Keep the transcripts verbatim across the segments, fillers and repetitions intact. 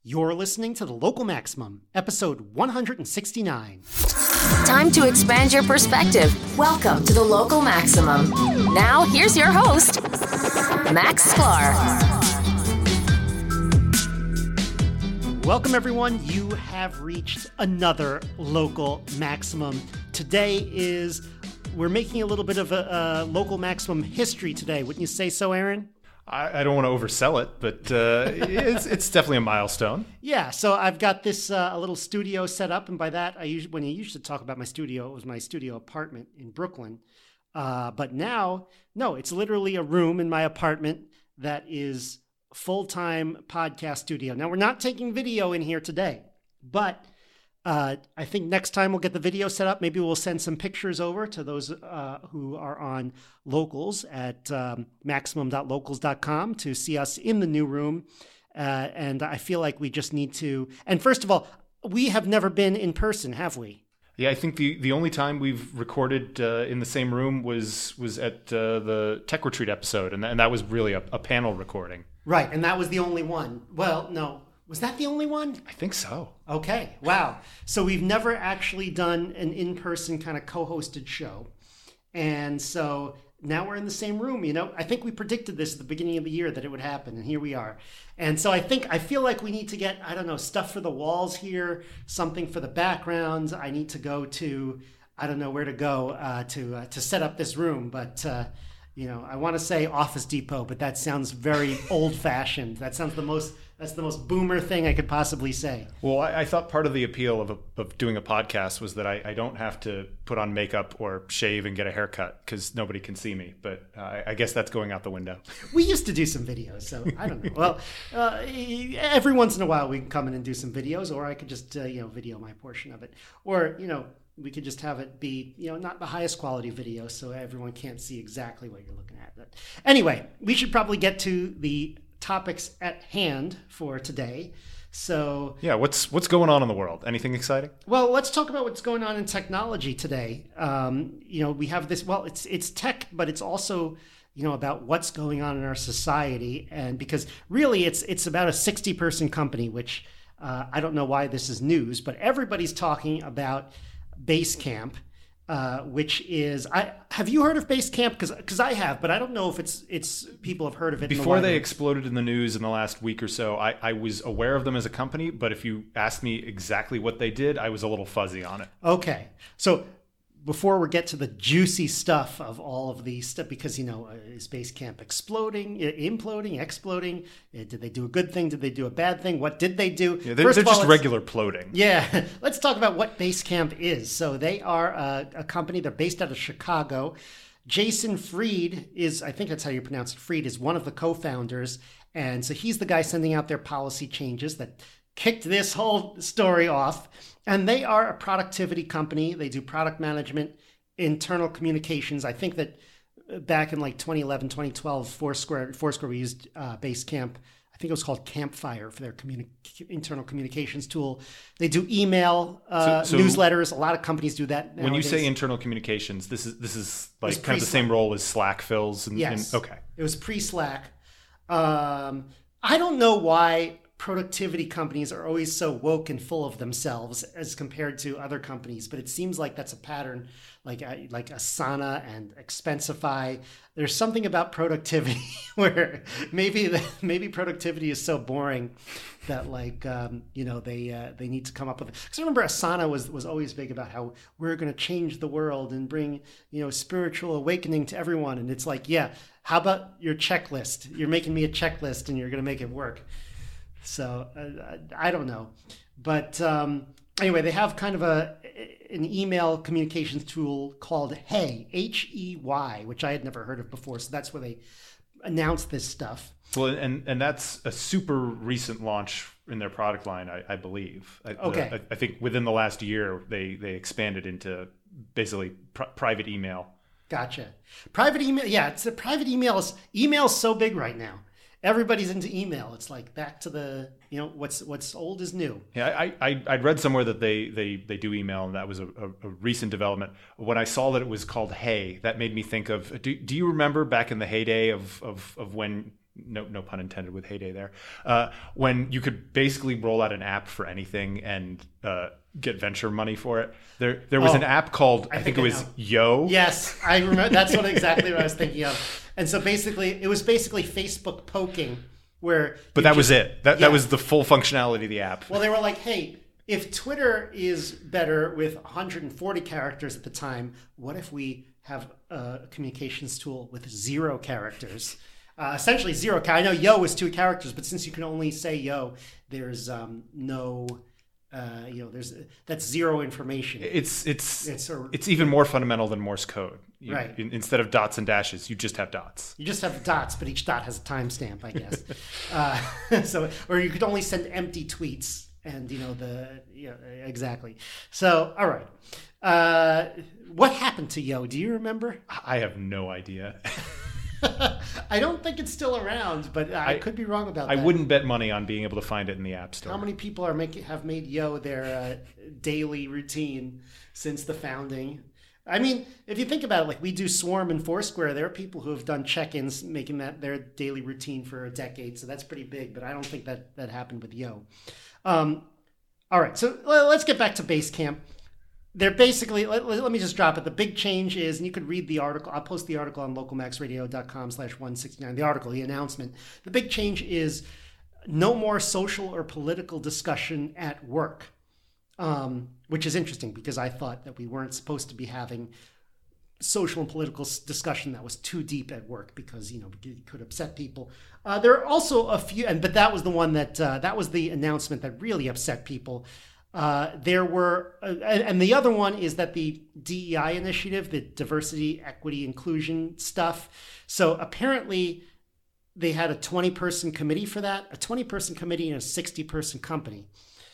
You're listening to The Local Maximum, episode one hundred sixty-nine. Time to expand your perspective. Welcome to The Local Maximum. Now, here's your host, Max Sklar. Welcome, everyone. You have reached another Local Maximum. Today is, we're making a little bit of a, a Local Maximum history today. Wouldn't you say so, Aaron? I, I don't want to oversell it, but uh, it's it's definitely a milestone. Yeah, so I've got this uh, a little studio set up, and by that, I usually, when I used to talk about my studio, it was my studio apartment in Brooklyn. Uh, but now, no, it's literally a room in my apartment that is full-time podcast studio. Now, we're not taking video in here today, but uh, I think next time we'll get the video set up. Maybe we'll send some pictures over to those uh, who are on Locals at um, maximum dot locals dot com to see us in the new room. Uh, and I feel like we just need to, and first of all, we have never been in person, have we? Yeah, I think the, the only time we've recorded uh, in the same room was was at uh, the Tech Retreat episode, and, th- and that was really a, a panel recording. Right, and that was the only one. Well, no. Was that the only one? I think so. Okay, wow. So we've never actually done an in-person kind of co-hosted show. And so now we're in the same room, you know. I think we predicted this at the beginning of the year that it would happen, and here we are. And so I think, I feel like we need to get, I don't know, stuff for the walls here, something for the backgrounds. I need to go to, I don't know where to go uh, to uh, to set up this room, but... Uh, You know, I want to say Office Depot, but that sounds very old-fashioned. That sounds the most, that's the most boomer thing I could possibly say. Well, I, I thought part of the appeal of, a, of doing a podcast was that I, I don't have to put on makeup or shave and get a haircut because nobody can see me. But uh, I, I guess that's going out the window. We used to do some videos, so I don't know. Well, uh, every once in a while we can come in and do some videos, or I could just, uh, you know, video my portion of it. Or, you know, we could just have it be, you know, not the highest quality video so everyone can't see exactly what you're looking at. But anyway, we should probably get to the topics at hand for today. So yeah, what's what's going on in the world? Anything exciting? Well, let's talk about what's going on in technology today. Um, you know, we have this, well, it's it's tech, but it's also, you know, about what's going on in our society. And because really it's it's about a sixty person company, which uh, I don't know why this is news, but everybody's talking about Basecamp, uh, which is, I have you heard of Basecamp? Because because I have, but I don't know if it's it's people have heard of it. Before in the they exploded in the news in the last week or so, I, I was aware of them as a company, but if you asked me exactly what they did, I was a little fuzzy on it. Okay, so before we get to the juicy stuff of all of these stuff, because, you know, uh, is Basecamp exploding, uh, imploding, exploding? Uh, did they do a good thing? Did they do a bad thing? What did they do? Yeah, they're First they're just all, regular ploding. Yeah. Let's talk about what Basecamp is. So they are a, a company. They're based out of Chicago. Jason Fried is, I think that's how you pronounce it, Fried is one of the co-founders. And so he's the guy sending out their policy changes that kicked this whole story off. And they are a productivity company. They do product management, internal communications. I think that back in like twenty eleven, twenty twelve, Foursquare, Foursquare we used uh, Basecamp. I think it was called Campfire for their communi- internal communications tool. They do email uh, so, so newsletters. A lot of companies do that nowadays. When you say internal communications, this is this is like kind of the same role as Slack fills. And, yes. And, okay. It was pre-Slack. Um, I don't know why productivity companies are always so woke and full of themselves as compared to other companies, but it seems like that's a pattern, like uh, like Asana and Expensify. There's something about productivity where maybe the, maybe productivity is so boring that like um, you know they uh, they need to come up with it. Because I remember Asana was was always big about how we're going to change the world and bring, you know, spiritual awakening to everyone, and it's like, yeah, how about your checklist? You're making me a checklist and you're going to make it work. So uh, I don't know, but um, anyway, they have kind of a an email communications tool called Hey, H E Y, which I had never heard of before. So that's where they announced this stuff. Well, and and that's a super recent launch in their product line, I, I believe. Okay. I, I think within the last year, they they expanded into basically pr- private email. Gotcha. Private email, yeah. It's a private email. Email's so big right now. Everybody's into email. It's like back to the, you know, what's what's old is new. Yeah, I, I I'd read somewhere that they they they do email, and that was a, a, a recent development. When I saw that it was called Hey, that made me think of. Do Do you remember back in the heyday of of of when no no pun intended with heyday there, uh, when you could basically roll out an app for anything and uh, get venture money for it. There there was Oh, an app called, I, I think, think it I was know. Yo. Yes, I remember. That's what exactly what I was thinking of. And so basically, it was basically Facebook poking, where. But you that was just- it. That yeah. that was the full functionality of the app. Well, they were like, hey, if Twitter is better with one hundred forty characters at the time, what if we have a communications tool with zero characters? Uh, essentially zero. I know yo is two characters, but since you can only say yo, there's um, no, uh, you know, there's that's zero information. It's it's It's it's, a- even more fundamental than Morse code. You- Right. in- instead of dots and dashes, you just have dots. You just have dots, but each dot has a timestamp, I guess. uh, so, or you could only send empty tweets, and you know the yeah, exactly. So, all right. Uh, what happened to Yo? Do you remember? I have no idea. I don't think it's still around, but I, I- could be wrong about I that. wouldn't bet money on being able to find it in the App Store. How many people are making have made Yo their uh, daily routine since the founding? I mean, if you think about it, like we do Swarm and Foursquare, there are people who have done check-ins, making that their daily routine for a decade. So that's pretty big. But I don't think that that happened with Yo. Um, all right, so l- let's get back to Basecamp. They're basically, let, let let me just drop it. The big change is, and you could read the article. I'll post the article on localmaxradio.com slash 169. The article, the announcement. The big change is no more social or political discussion at work, um, which is interesting because I thought that we weren't supposed to be having social and political s- discussion that was too deep at work because, you know, it could upset people. Uh, there are also a few, and but that was the one that, uh, that was the announcement that really upset people. Uh, there were, uh, and and the other one is that the D E I initiative, the diversity, equity, inclusion stuff. So apparently they had a twenty person committee for that, a twenty person committee and a sixty person company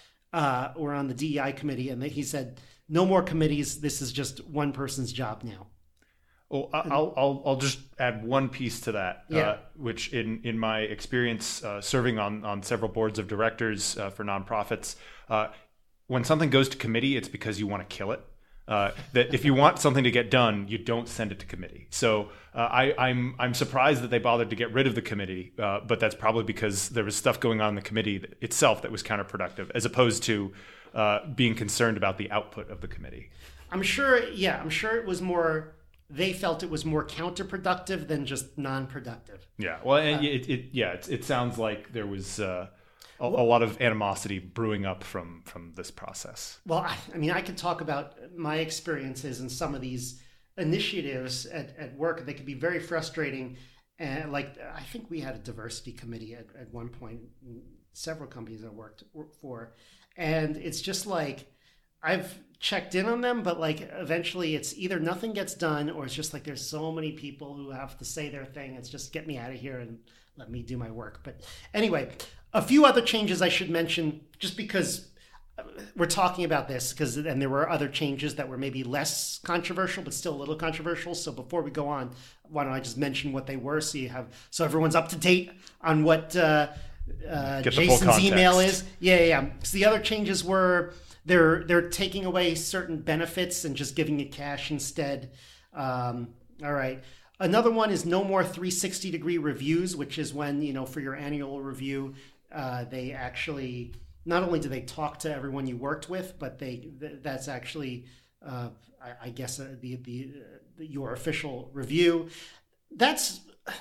uh, were on the D E I committee. And he said, no more committees. This is just one person's job now. Well, I- I'll, I'll I'll just add one piece to that, Yeah. uh, which in, in my experience uh, serving on, on several boards of directors uh, for nonprofits, uh, when something goes to committee, it's because you want to kill it. Uh, that if you want something to get done, you don't send it to committee. So uh, I, I'm I'm surprised that they bothered to get rid of the committee, uh, but that's probably because there was stuff going on in the committee itself that was counterproductive, as opposed to uh, being concerned about the output of the committee. I'm sure, yeah, I'm sure it was more, they felt it was more counterproductive than just non-productive. Yeah, well, and it, it yeah, it, it sounds like there was uh, a, a lot of animosity brewing up from from this process. Well, I, I mean, I could talk about my experiences in some of these initiatives at, at work. They could be very frustrating. And like, I think we had a diversity committee at, at one point, in several companies I worked for. And it's just like, I've checked in on them, but like eventually it's either nothing gets done or it's just like there's so many people who have to say their thing. It's just get me out of here and let me do my work. But anyway, a few other changes I should mention just because we're talking about this, because and there were other changes that were maybe less controversial but still a little controversial. So before we go on, why don't I just mention what they were so you have so everyone's up to date on what uh, uh, Get the full Jason's email context. is. Yeah, yeah, yeah. So the other changes were they're they're taking away certain benefits and just giving you cash instead. Um, all right. Another one is no more three sixty degree reviews, which is when, you know, for your annual review, uh, they actually, not only do they talk to everyone you worked with, but they th- that's actually, uh, I, I guess, uh, the, the, the your official review. That's,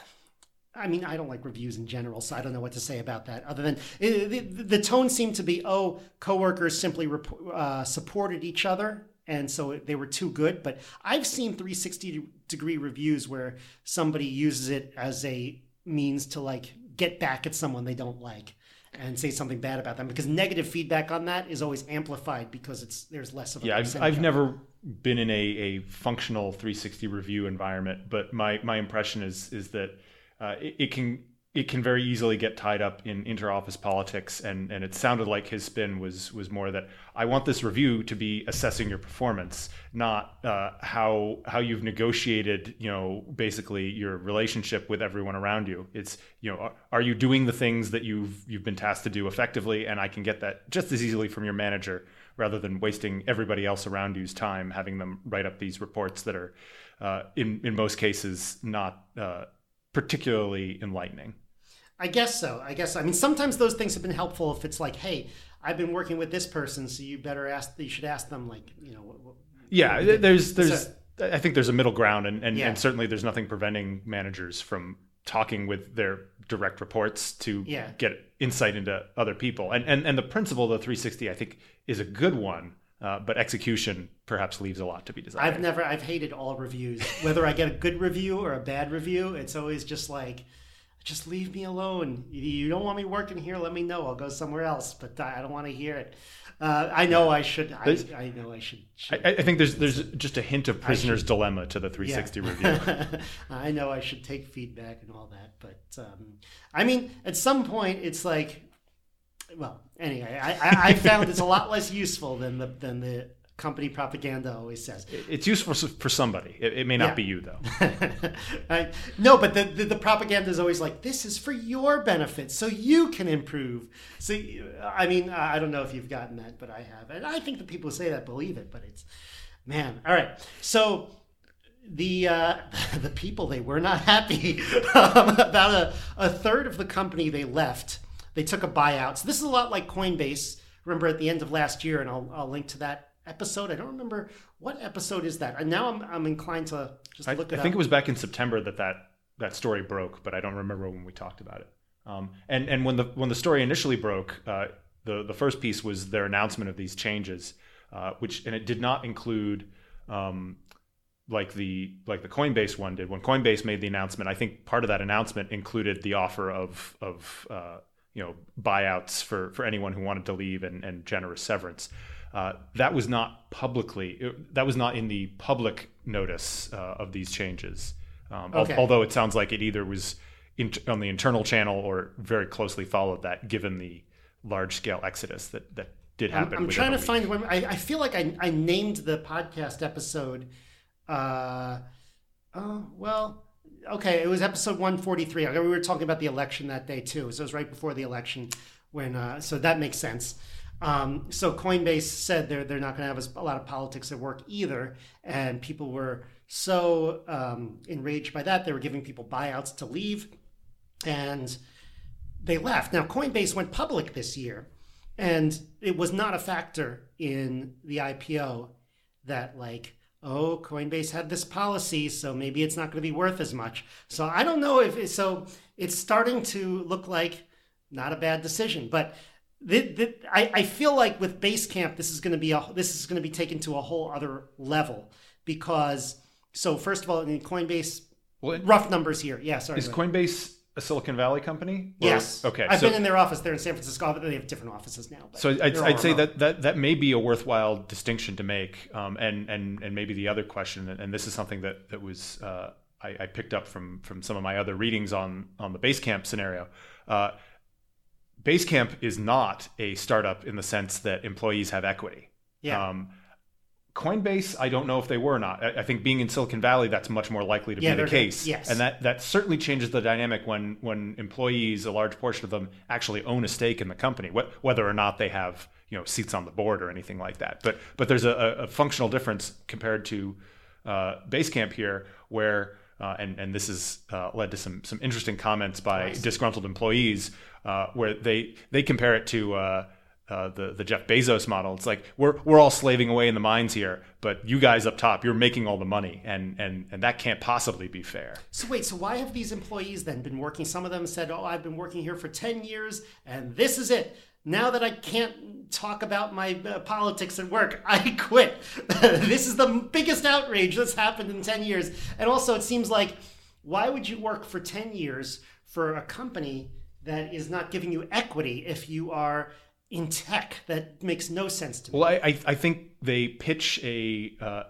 I mean, I don't like reviews in general, so I don't know what to say about that. Other than it, the, the tone seemed to be, oh, coworkers simply rep- uh, supported each other, and so they were too good. But I've seen three sixty degree reviews where somebody uses it as a means to like get back at someone they don't like and say something bad about them, because negative feedback on that is always amplified because it's there's less of a Yeah, I've, percentage I've of it. never been in a, a functional three sixty review environment, but my, my impression is is that uh, it, it can it can very easily get tied up in inter-office politics, and, and it sounded like his spin was was more that I want this review to be assessing your performance, not uh, how how you've negotiated, you know, basically your relationship with everyone around you. It's, you know, are, are you doing the things that you've you've been tasked to do effectively, and I can get that just as easily from your manager, rather than wasting everybody else around you's time having them write up these reports that are, uh, in in most cases, not uh, particularly enlightening. I guess so. I guess so. I mean, sometimes those things have been helpful if it's like, hey, I've been working with this person, so you better ask. You should ask them, like, you know. What, what, yeah, what there's there's. So, I think there's a middle ground, and and, yeah. and certainly there's nothing preventing managers from talking with their direct reports to yeah. get insight into other people. And and and the principle of the three sixty, I think, is a good one. Uh, but execution perhaps leaves a lot to be desired. I've never, I've hated all reviews. Whether I get a good review or a bad review, it's always just like, just leave me alone. You don't want me working here, let me know. I'll go somewhere else, but I don't want to hear it. Uh, I know I should, I, I know I should. should I, I think there's there's just a hint of prisoner's should, dilemma to the three sixty yeah. review. I know I should take feedback and all that, but um, I mean, at some point it's like, well, anyway, I, I, I found it's a lot less useful than the than the company propaganda always says. It's useful for somebody. It, it may not yeah. be you, though. I, no, but the, the the propaganda is always like, this is for your benefit, so you can improve. So, I mean, I don't know if you've gotten that, but I have. And I think the people who say that believe it, but it's, man. All right. So the uh, the people, they were not happy. um, about a, a third of the company they left. They took a buyout. So this is a lot like Coinbase. Remember at the end of last year, and I'll, I'll link to that episode. I don't remember what episode is that. And now I'm I'm inclined to just I, look it I up. think it was back in September that, that that story broke, but I don't remember when we talked about it. Um, and and when the when the story initially broke, uh, the the first piece was their announcement of these changes, uh, which and it did not include. Um, like the like the Coinbase one did. When Coinbase made the announcement, I think part of that announcement included the offer of of uh, you know, buyouts for, for anyone who wanted to leave and, and generous severance. Uh, that was not publicly, that was not in the public notice uh, of these changes. Um, okay. al- although it sounds like it either was in, on the internal channel or very closely followed that, given the large scale exodus that, that did happen. I'm, I'm trying to find when I, I feel like I, I named the podcast episode. Uh, oh, well, okay, it was episode one forty-three. We were talking about the election that day too. So it was right before the election when, uh, so that makes sense. Um, so Coinbase said they're, they're not going to have a lot of politics at work either. And people were so um, enraged by that. They were giving people buyouts to leave and they left. Now Coinbase went public this year and it was not a factor in the I P O that like, oh, Coinbase had this policy, so maybe it's not going to be worth as much. So I don't know if it, so it's starting to look like not a bad decision. But the, the, I, I feel like with Basecamp, this is going to be a, this is going to be taken to a whole other level because so first of all, in Coinbase, well, it, rough numbers here. Yeah, sorry. Is Coinbase a Silicon Valley company? Or, yes. Okay. I've so, been in their office there in San Francisco, but they have different offices now. So I'd, I'd say that, that that may be a worthwhile distinction to make. Um, and, and, and maybe the other question, and this is something that, that was uh, I, I picked up from, from some of my other readings on, on the Basecamp scenario. Uh, Basecamp is not a startup in the sense that employees have equity. Yeah. Um, Coinbase, I don't know if they were or not. I, I think being in Silicon Valley, that's much more likely to yeah, be the case. Yes. And that, that certainly changes the dynamic when when employees, a large portion of them, actually own a stake in the company, wh- whether or not they have you know seats on the board or anything like that. But but there's a, a functional difference compared to uh, Basecamp here, where uh, and and this has uh, led to some some interesting comments by nice. disgruntled employees, uh, where they they compare it to. Uh, Uh, the the Jeff Bezos model. It's like we're we're all slaving away in the mines here, but you guys up top, you're making all the money, and and and that can't possibly be fair. So wait, so why have these employees then been working? Some of them said, "Oh, I've been working here for ten years, and this is it. Now that I can't talk about my uh, politics at work, I quit. This is the biggest outrage that's happened in ten years." And also, it seems like, why would you work for ten years for a company that is not giving you equity if you are in tech? That makes no sense to me. Well, I I think they pitch a uh,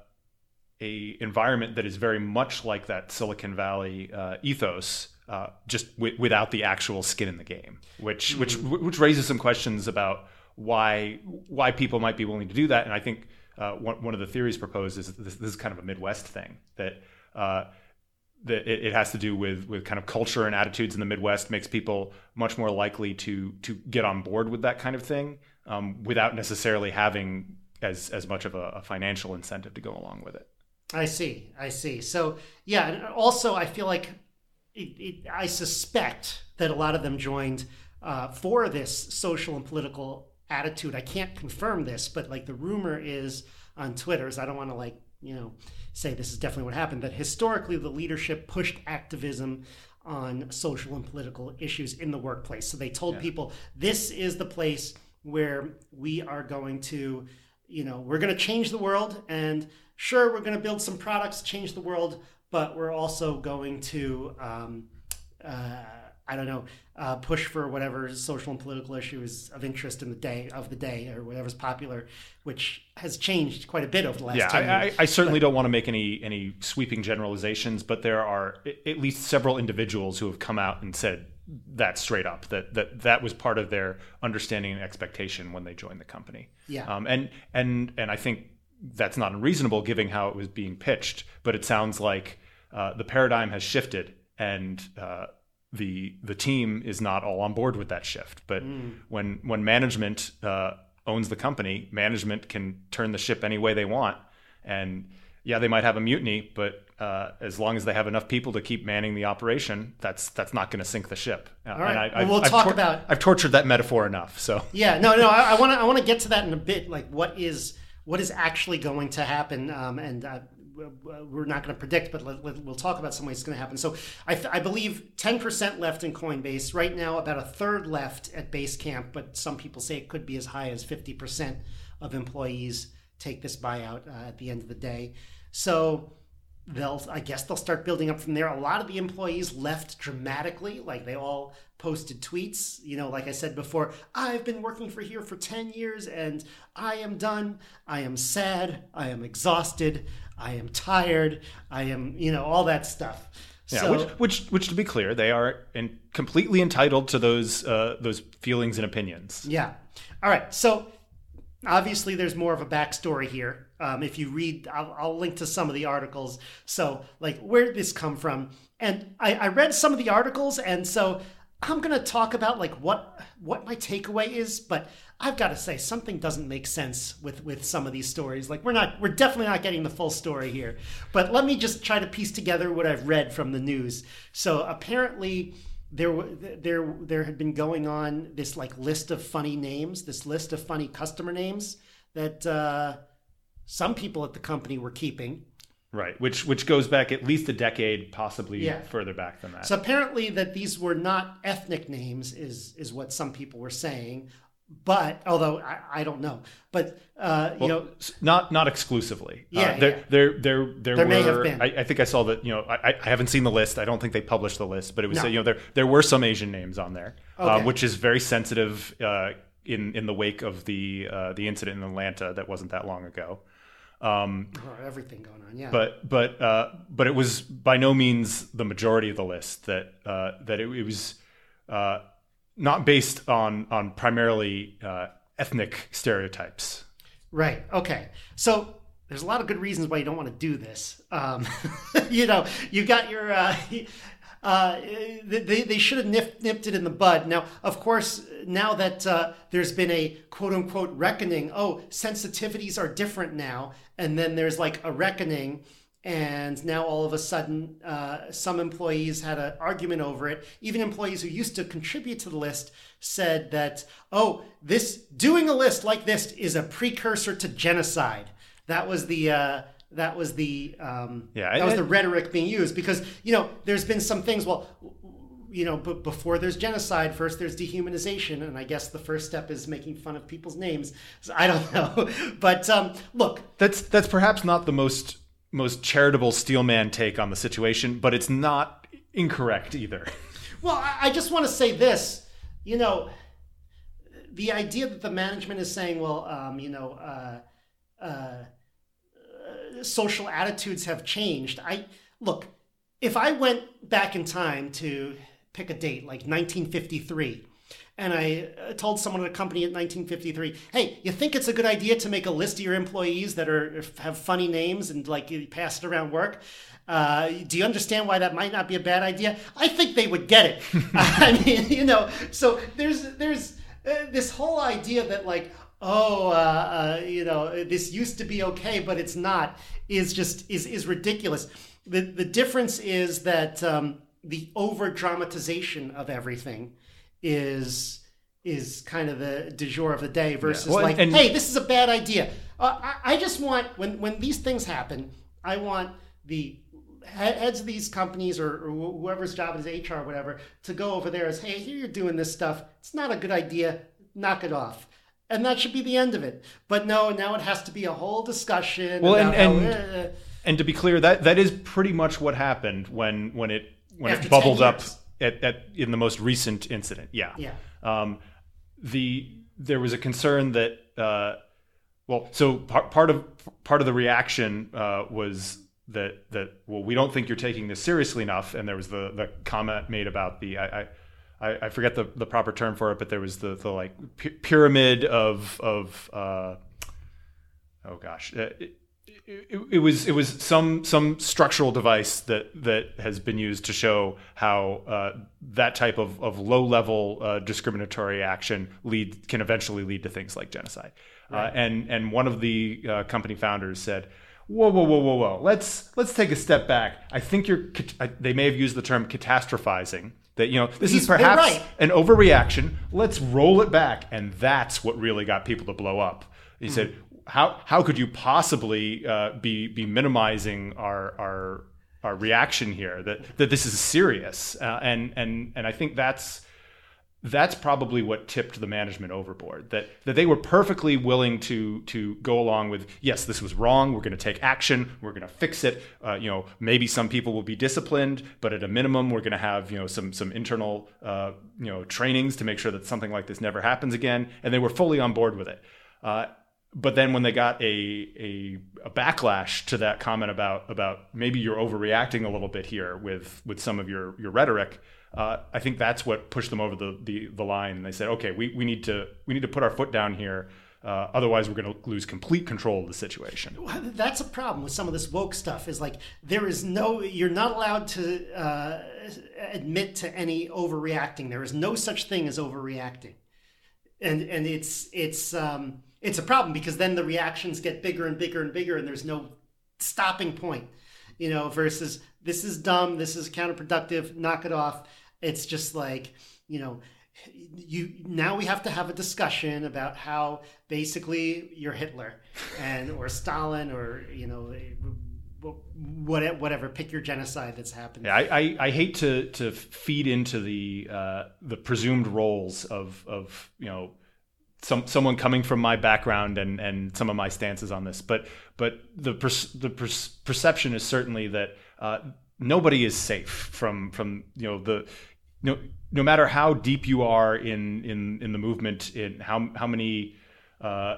a environment that is very much like that Silicon Valley uh, ethos, uh, just w- without the actual skin in the game, which mm-hmm. which which raises some questions about why why people might be willing to do that. And I think uh, one one of the theories proposed is this, this is kind of a Midwest thing that. Uh, that it, it has to do with with kind of culture and attitudes in the Midwest, makes people much more likely to to get on board with that kind of thing um, without necessarily having as as much of a, a financial incentive to go along with it. I see, I see. So yeah, and also I feel like it, it, I suspect that a lot of them joined uh, for this social and political attitude. I can't confirm this, but like the rumor is on Twitter, is I don't want to like, you know, say this is definitely what happened, that historically the leadership pushed activism on social and political issues in the workplace. So they told yeah. people, this is the place where we are going to, you know, we're going to change the world, and sure, we're going to build some products, change the world, but we're also going to, um, uh, I don't know, uh, push for whatever social and political issue is of interest in the day of the day, or whatever's popular, which has changed quite a bit over the last yeah, ten I, years. I, I certainly but, don't want to make any any sweeping generalizations, but there are at least several individuals who have come out and said that straight up, that that that was part of their understanding and expectation when they joined the company. Yeah, um, and and and I think that's not unreasonable given how it was being pitched. But it sounds like uh, the paradigm has shifted, and uh, the the team is not all on board with that shift. But mm. when when management uh, owns the company, management can turn the ship any way they want. And yeah, they might have a mutiny, but uh, as long as they have enough people to keep manning the operation, that's that's not going to sink the ship. All right. And I, well, I've, we'll I've talk tor- about. I've tortured that metaphor enough. So yeah, no, no, I want to I want to get to that in a bit. Like, what is what is actually going to happen? Um, and uh, we're not going to predict, but let, let, we'll talk about some ways it's going to happen. So I, I believe ten percent left in Coinbase right now, about a third left at Basecamp, but some people say it could be as high as fifty percent of employees take this buyout uh, at the end of the day. So they'll, I guess they'll start building up from there. A lot of the employees left dramatically, like they all posted tweets, you know, like I said before, I've been working for here for ten years and I am done. I am sad. I am exhausted. I am tired. I am, you know, all that stuff. Yeah, so, which, which, which, to be clear, they are in, completely entitled to those uh, those feelings and opinions. Yeah. All right. So obviously, there's more of a backstory here. Um, if you read, I'll, I'll link to some of the articles. So, like, where did this come from? And I, I read some of the articles, and so I'm going to talk about like what what my takeaway is. But I've got to say, something doesn't make sense with with some of these stories. Like, we're not, we're definitely not getting the full story here. But let me just try to piece together what I've read from the news. So apparently, There, there, there had been going on this like list of funny names, this list of funny customer names that uh, some people at the company were keeping. Right, which which goes back at least a decade, possibly yeah. further back than that. So apparently, that these were not ethnic names, is is what some people were saying. But although I, I don't know, but uh, you well, know, not not exclusively. Yeah, uh, there, yeah. there, there, there, there were, may have been. I, I think I saw that. You know, I, I haven't seen the list. I don't think they published the list, but it was no. you know there there were some Asian names on there, okay. uh, which is very sensitive uh, in in the wake of the uh, the incident in Atlanta that wasn't that long ago. Um, oh, everything going on, yeah. But but uh, but it was by no means the majority of the list. That uh, that it, it was uh, not based on on primarily uh, ethnic stereotypes. Right. Okay. So there's a lot of good reasons why you don't want to do this. Um, you know, you got your. Uh, Uh, they, they should have nipped, nipped it in the bud. Now, of course, now that uh, there's been a quote-unquote reckoning, oh, sensitivities are different now, and then there's like a reckoning, and now all of a sudden uh, some employees had an argument over it. Even employees who used to contribute to the list said that, oh, this doing a list like this is a precursor to genocide. That was the... Uh, That was the um, yeah, that was I, the rhetoric being used, because you know there's been some things. Well, you know, but before there's genocide, first there's dehumanization, and I guess the first step is making fun of people's names. So I don't know, but um, look, that's that's perhaps not the most most charitable steelman take on the situation, but it's not incorrect either. Well, I, I just want to say this, you know, the idea that the management is saying, well, um, you know. Uh, uh, social attitudes have changed. I look, if I went back in time to pick a date like nineteen fifty-three, and I told someone at a company at nineteen fifty-three, hey, you think it's a good idea to make a list of your employees that are have funny names and like you pass it around work? Uh, do you understand why that might not be a bad idea? I think they would get it. I mean, you know, so there's there's uh, this whole idea that like, oh, uh, uh, you know, this used to be okay, but it's not, is just, is is ridiculous. The the difference is that um, the over dramatization of everything is is kind of the du jour of the day versus yeah. well, like, and, hey, this is a bad idea. Uh, I, I just want, when, when these things happen, I want the heads of these companies or, or whoever's job is H R or whatever to go over there as, hey, here you're doing this stuff. It's not a good idea. Knock it off. And that should be the end of it. But no, now it has to be a whole discussion. Well, about and and, how, uh, and to be clear, that that is pretty much what happened when when it when After it bubbled up years. at, at in the most recent incident. Yeah. Yeah. Um, the there was a concern that uh, well, so part part of part of the reaction uh, was that that well, we don't think you're taking this seriously enough, and there was the the comment made about the I. I I, I forget the, the proper term for it, but there was the, the like p- pyramid of of uh, oh gosh, it, it, it was it was some some structural device that that has been used to show how uh, that type of, of low level uh, discriminatory action lead can eventually lead to things like genocide. Right. Uh, and and one of the uh, company founders said, Whoa, whoa, whoa, whoa, whoa! Let's let's take a step back. I think you're. They may have used the term catastrophizing. That, you know, this He's, is perhaps right. an overreaction. Let's roll it back, and that's what really got people to blow up. He mm. said, "How how could you possibly uh, be be minimizing our our our reaction here? That that this is serious." Uh, and and and I think that's. That's probably what tipped the management overboard. That that they were perfectly willing to to go along with, yes, this was wrong. We're going to take action. We're going to fix it. Uh, you know, maybe some people will be disciplined, but at a minimum, we're going to have you know some some internal uh, you know trainings to make sure that something like this never happens again. And they were fully on board with it. Uh, but then when they got a, a a backlash to that comment about about maybe you're overreacting a little bit here with with some of your your rhetoric. Uh, I think that's what pushed them over the, the, the line. And they said, okay, we, we need to we need to put our foot down here. Uh, otherwise, we're going to lose complete control of the situation. That's a problem with some of this woke stuff is like there is no, you're not allowed to uh, admit to any overreacting. There is no such thing as overreacting. And and it's it's um, it's a problem because then the reactions get bigger and bigger and bigger and there's no stopping point, you know, versus this is dumb, this is counterproductive, knock it off. It's just like, you know, you now we have to have a discussion about how basically you're Hitler and or Stalin or, you know, whatever, pick your genocide that's happened. Yeah, I, I, I hate to to feed into the uh, the presumed roles of of you know some someone coming from my background and, and some of my stances on this, but but the per, the per, perception is certainly that uh, nobody is safe from from you know the. No, no matter how deep you are in, in, in the movement, in how how many uh,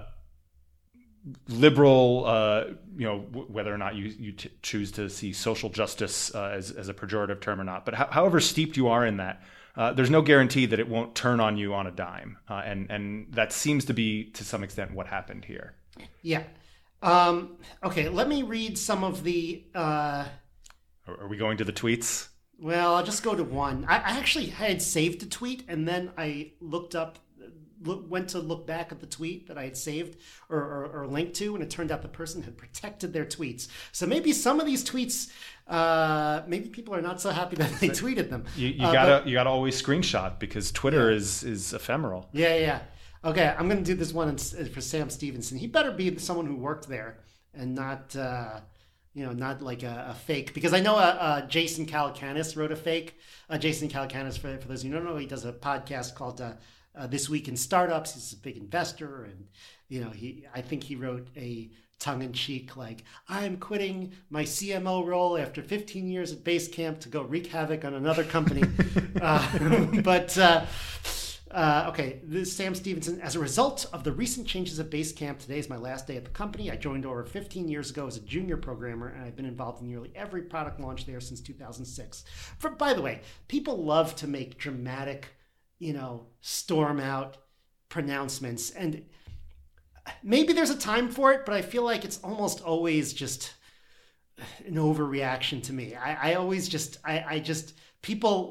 liberal, uh, you know, w- whether or not you you t- choose to see social justice uh, as as a pejorative term or not, but ho- however steeped you are in that, uh, there's no guarantee that it won't turn on you on a dime, uh, and and that seems to be to some extent what happened here. Yeah. Um, okay. Let me read some of the. Uh... Are, are we going to the tweets? Well, I'll just go to one. I, I actually had saved a tweet, and then I looked up, look, went to look back at the tweet that I had saved or, or, or linked to, and it turned out the person had protected their tweets. So maybe some of these tweets, uh, maybe people are not so happy that they tweeted them. You, you uh, gotta but, you gotta always screenshot because Twitter yeah. is is ephemeral. Yeah, yeah. Okay, I'm gonna do this one for Sam Stevenson. He better be someone who worked there and not. Uh, You know, not like a, a fake. Because I know uh, uh, Jason Calacanis wrote a fake. Uh, Jason Calacanis, for, for those of you who don't know, he does a podcast called uh, uh, This Week in Startups. He's a big investor. And, you know, he I think he wrote a tongue-in-cheek, like, I'm quitting my C M O role after fifteen years at Basecamp to go wreak havoc on another company. uh, but... Uh, Uh, okay, this is Sam Stevenson. As a result of the recent changes at Basecamp, today is my last day at the company. I joined over fifteen years ago as a junior programmer, and I've been involved in nearly every product launch there since two thousand six. For, by the way, people love to make dramatic, you know, storm out pronouncements, and maybe there's a time for it, but I feel like it's almost always just an overreaction to me. I, I always just, I, I just, people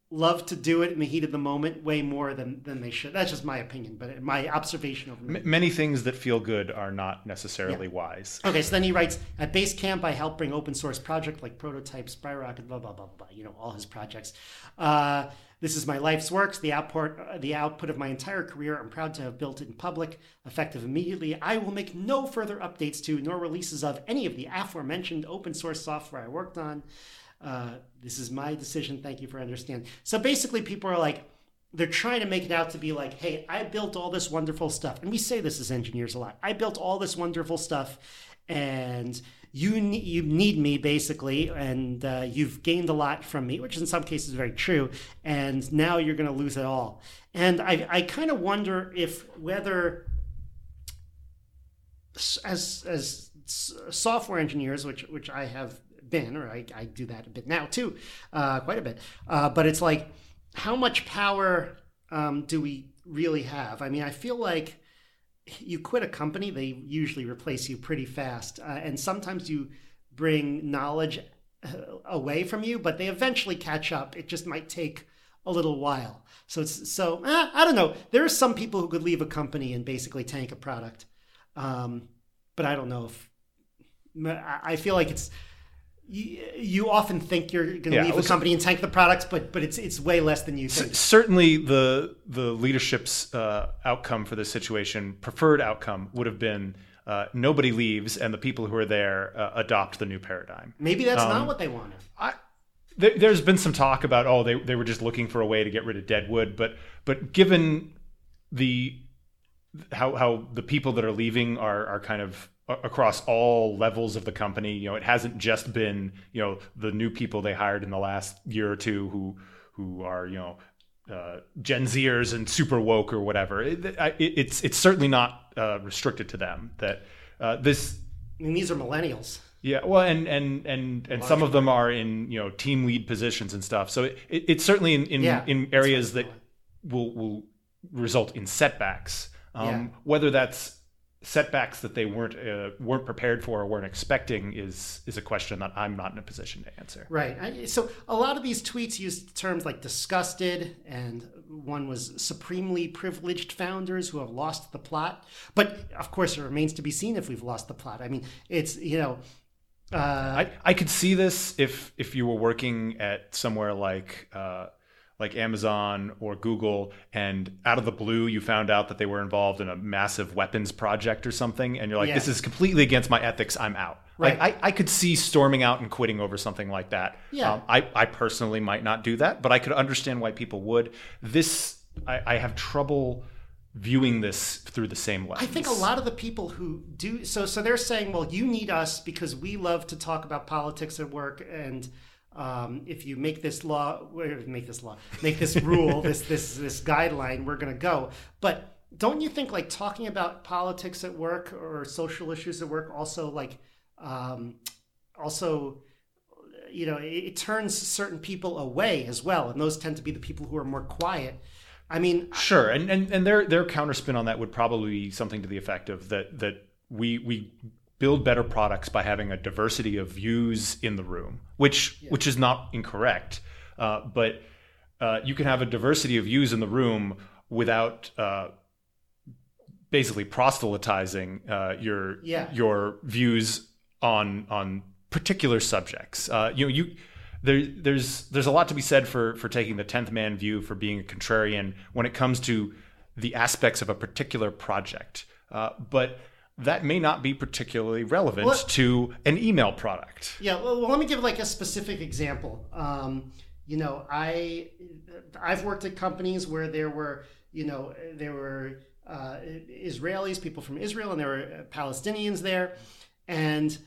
love to do it in the heat of the moment way more than, than they should. That's just my opinion, but my observation of M- many things that feel good are not necessarily yeah. wise. Okay, so then he writes, at Basecamp, I help bring open source projects like Prototype, Spyrocket, blah, blah, blah, blah, you know, all his projects. Uh, this is my life's works, the output, uh, the output of my entire career. I'm proud to have built it in public, effective immediately. I will make no further updates to nor releases of any of the aforementioned open source software I worked on. Uh, this is my decision. Thank you for understanding. So basically people are like, they're trying to make it out to be like, hey, I built all this wonderful stuff. And we say this as engineers a lot. I built all this wonderful stuff and you, ne- you need me basically. And uh, you've gained a lot from me, which in some cases is very true. And now you're going to lose it all. And I, I kind of wonder if whether as, as software engineers, which, which I have been, or I, I do that a bit now too, uh, quite a bit. Uh, but it's like, how much power um, do we really have? I mean, I feel like you quit a company, they usually replace you pretty fast. Uh, and sometimes you bring knowledge away from you, but they eventually catch up. It just might take a little while. So it's so, eh, I don't know. There are some people who could leave a company and basically tank a product. Um, but I don't know if, I feel like it's, You, you often think you're going to yeah, leave well, a company and tank the products, but but it's it's way less than you think. C- certainly, the the leadership's uh, outcome for this situation, preferred outcome, would have been uh, nobody leaves, and the people who are there uh, adopt the new paradigm. Maybe that's um, not what they wanted. I, there, there's been some talk about oh they they were just looking for a way to get rid of Deadwood, but but given the how how the people that are leaving are are kind of across all levels of the company. You know, it hasn't just been, you know, the new people they hired in the last year or two who who are, you know, uh, Gen Zers and super woke or whatever. It, it, it's it's certainly not uh, restricted to them. That uh, this. I mean, these are millennials. Yeah, well, and and and and some of them are in, you know, team lead positions and stuff. So it, it, it's certainly in in, yeah, in areas that will will result in setbacks. Um, yeah. Whether that's setbacks that they weren't uh, weren't prepared for or weren't expecting is is a question that I'm not in a position to answer. Right. I, so a lot of these tweets use terms like disgusted, and one was supremely privileged founders who have lost the plot. But of course, it remains to be seen if we've lost the plot. I mean, it's, you know. Uh, I I could see this if if you were working at somewhere like. Uh, like Amazon or Google, and out of the blue you found out that they were involved in a massive weapons project or something, and you're like, yeah. This is completely against my ethics, I'm out. Right. Like, I, I could see storming out and quitting over something like that. Yeah. Um, I, I personally might not do that, but I could understand why people would. This, I, I have trouble viewing this through the same lens. I think a lot of the people who do, so so they're saying, well, you need us because we love to talk about politics at work, and Um, if you make this law, make this law, make this rule, this this this guideline, we're going to go. But don't you think like talking about politics at work or social issues at work also like um, also, you know, it, it turns certain people away as well, and those tend to be the people who are more quiet. I mean, sure, and and and their their counterspin on that would probably be something to the effect of that that we we. build better products by having a diversity of views in the room, which yeah. which is not incorrect. Uh, but uh, you can have a diversity of views in the room without uh, basically proselytizing uh, your yeah. your views on on particular subjects. Uh, you know, you there there's there's a lot to be said for for taking the tenth man view, for being a contrarian when it comes to the aspects of a particular project. Uh, but that may not be particularly relevant well, to an email product. Yeah, well, well, let me give like a specific example. Um, you know, I, I've worked at companies where there were, you know, there were uh, Israelis, people from Israel, and there were Palestinians there. And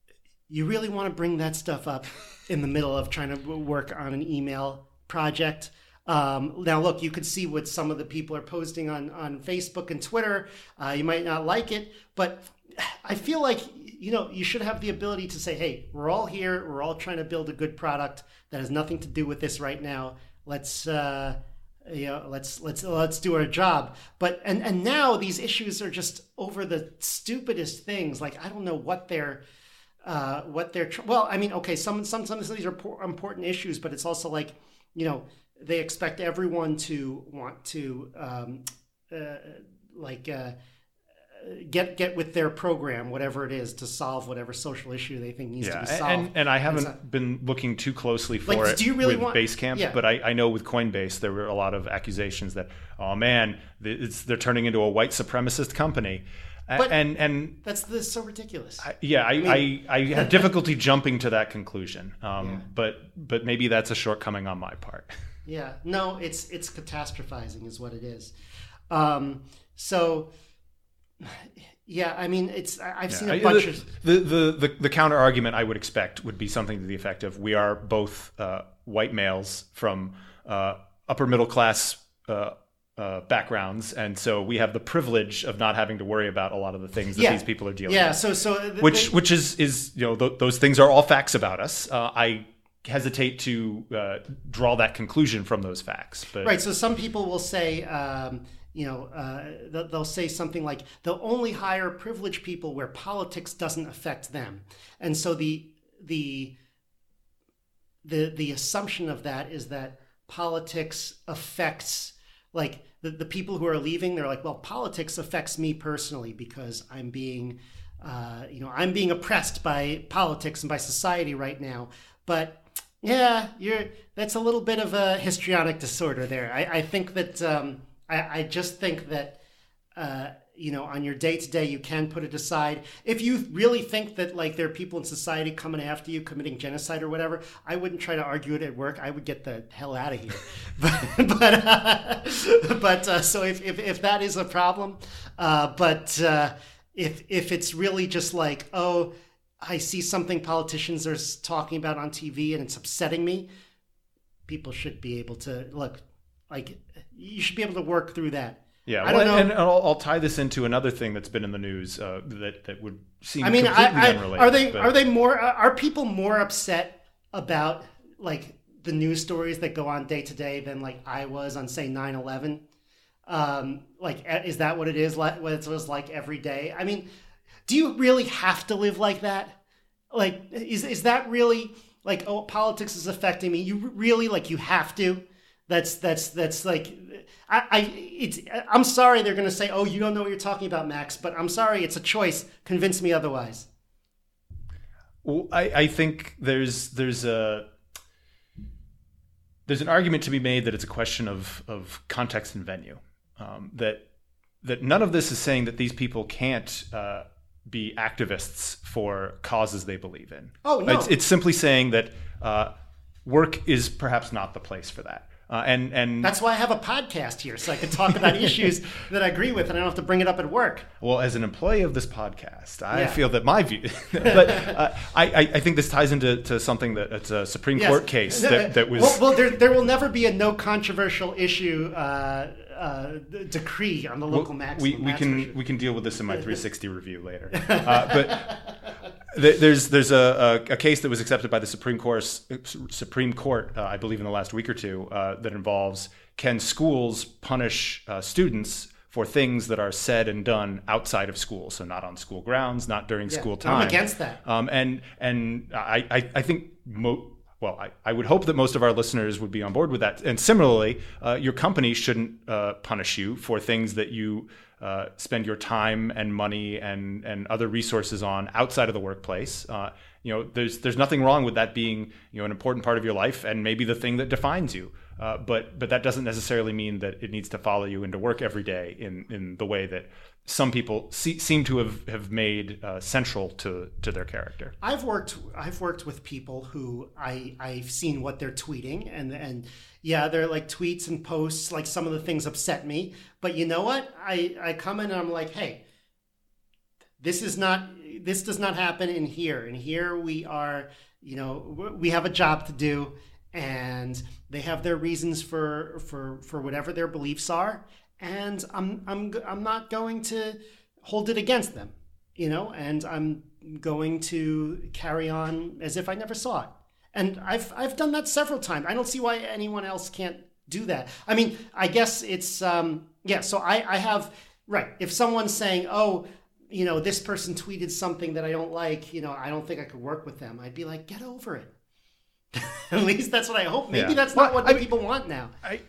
you really want to bring that stuff up in the middle of trying to work on an email project. Um, now, look, you could see what some of the people are posting on, on Facebook and Twitter. Uh, you might not like it, but I feel like, you know, you should have the ability to say, hey, we're all here. We're all trying to build a good product that has nothing to do with this right now. Let's, uh, you know, let's, let's, let's do our job. But, and, and now these issues are just over the stupidest things. Like, I don't know what they're, uh, what they're, tr- well, I mean, okay, some, some, some of these are important issues, but it's also like, you know, they expect everyone to want to um, uh, like uh, get get with their program, whatever it is, to solve whatever social issue they think needs yeah, to be solved. And, and I haven't and so, been looking too closely for like, it do you really with want, Basecamp, yeah. but I, I know with Coinbase there were a lot of accusations that, oh man, it's, they're turning into a white supremacist company. But and and that's the, so ridiculous. I, yeah, I, I, mean, I, I have difficulty jumping to that conclusion. Um, yeah. But but maybe that's a shortcoming on my part. Yeah, no, it's it's catastrophizing is what it is. Um, so, yeah, I mean, it's I've yeah, seen a I, bunch the, of the, the the the counter argument I would expect would be something to the effect of, we are both uh, white males from uh, upper middle class Uh, Uh, backgrounds, and so we have the privilege of not having to worry about a lot of the things that yeah. these people are dealing yeah, with. Yeah, so so th- which they, which is is you know th- those things are all facts about us. Uh, I hesitate to uh, draw that conclusion from those facts. But right, so some people will say, um, you know, uh, they'll, they'll say something like they'll only hire privileged people where politics doesn't affect them, and so the the the the assumption of that is that politics affects like. The, the people who are leaving, they're like, well, politics affects me personally because I'm being, uh, you know, I'm being oppressed by politics and by society right now. But yeah, you're that's a little bit of a histrionic disorder there. I, I think that um, I, I just think that uh, you know, on your day to day, you can put it aside. If you really think that like there are people in society coming after you, committing genocide or whatever, I wouldn't try to argue it at work. I would get the hell out of here. but but, uh, but uh, so if, if if that is a problem, uh, but uh, if if it's really just like, oh, I see something politicians are talking about on T V and it's upsetting me, people should be able to look like you should be able to work through that. Yeah, I well, don't know. and I'll, I'll tie this into another thing that's been in the news uh, that that would seem I mean, completely I, I, unrelated. are they but... are they more are people more upset about like the news stories that go on day to day than like I was on say nine eleven? Um, like, is that what it is? Like what it was like every day? I mean, do you really have to live like that? Like, is is that really like, oh, politics is affecting me? You really like you have to? That's that's that's like. I, I it's I'm sorry they're going to say, oh, you don't know what you're talking about, Max, but I'm sorry, it's a choice. Convince me otherwise. Well, I, I think there's there's a there's an argument to be made that it's a question of of context and venue. Um, that that none of this is saying that these people can't uh, be activists for causes they believe in. Oh no, it's, it's simply saying that uh, work is perhaps not the place for that. Uh, and and that's why I have a podcast here, so I can talk about issues that I agree with, and I don't have to bring it up at work. Well, as an employee of this podcast, I yeah. feel that my view, but uh, I, I think this ties into to something that it's a Supreme yes. Court case that, that was. Well, well there there will never be a no controversial issue uh, uh, decree on the local well, maximum. We we can sure. we can deal with this in my three sixty review later, uh, but. There's there's a, a, a case that was accepted by the Supreme Court, Supreme Court, uh, I believe in the last week or two, uh, that involves, can schools punish uh, students for things that are said and done outside of school, so not on school grounds, not during yeah, school time. I'm against that. Um, and and I I, I think mo- well I, I would hope that most of our listeners would be on board with that. And similarly, uh, your company shouldn't uh, punish you for things that you. Uh, spend your time and money and, and other resources on outside of the workplace. Uh, you know, there's there's nothing wrong with that being, you know, an important part of your life and maybe the thing that defines you. Uh, but but that doesn't necessarily mean that it needs to follow you into work every day in, in the way that some people see, seem to have have made uh, central to to their character. I've worked I've worked with people who I I've seen what they're tweeting and and. Yeah, they're like tweets and posts, like some of the things upset me. But you know what? I, I come in and I'm like, hey, this is not, this does not happen in here. And here we are, you know, we have a job to do and they have their reasons for, for, for whatever their beliefs are. And I'm, I'm, I'm not going to hold it against them, you know, and I'm going to carry on as if I never saw it. And I've I've done that several times. I don't see why anyone else can't do that. I mean, I guess it's, um, yeah, so I, I have, right, if someone's saying, oh, you know, this person tweeted something that I don't like, you know, I don't think I could work with them, I'd be like, get over it. At least that's what I hope. Maybe Yeah. that's not Well, what I the mean- people want now. I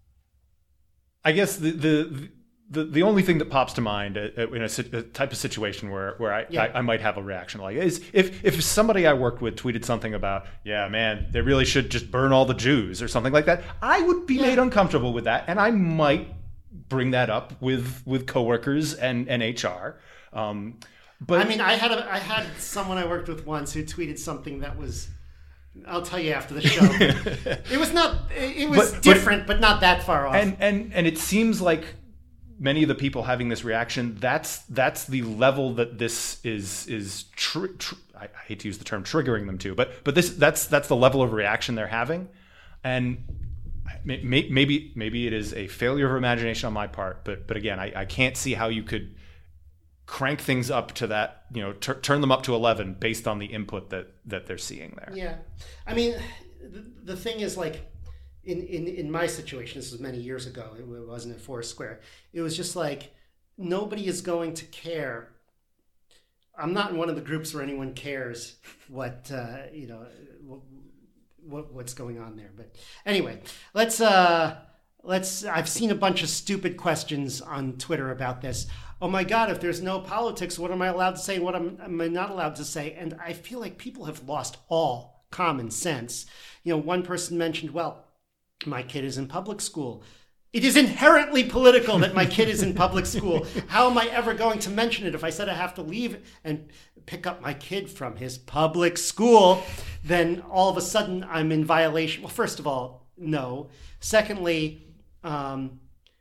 I guess the the the, the only thing that pops to mind uh, in a, si- a type of situation where where I, Yeah. I I might have a reaction like is if if somebody I worked with tweeted something about, yeah, man, they really should just burn all the Jews or something like that, I would be Yeah. made uncomfortable with that, and I might bring that up with with coworkers and and H R. Um, but I mean, I had a, I had someone I worked with once who tweeted something that was. I'll tell you after the show. It was not. It was But- but- different, but, not that far off. and and and it seems like many of the people having this reaction, that's that's the level that this is is tr- tr- I, I hate to use the term triggering them to, but but this that's that's the level of reaction they're having, and may, may, maybe maybe it is a failure of imagination on my part, but but again, I, I can't see how you could crank things up to that, you know, tur turn them up to eleven based on the input that that they're seeing there. Yeah, I mean, the, the thing is, like, in, in in my situation, this was many years ago. It wasn't at Foursquare. It was just like nobody is going to care. I'm not in one of the groups where anyone cares what uh, you know what, what what's going on there. But anyway, let's uh, let's. I've seen a bunch of stupid questions on Twitter about this. Oh my God, if there's no politics, what am I allowed to say? What am, am I not allowed to say? And I feel like people have lost all common sense. You know, one person mentioned, well, my kid is in public school. It is inherently political that my kid is in public school. How am I ever going to mention it? If I said I have to leave and pick up my kid from his public school, then all of a sudden I'm in violation. Well, first of all, no. Secondly, um,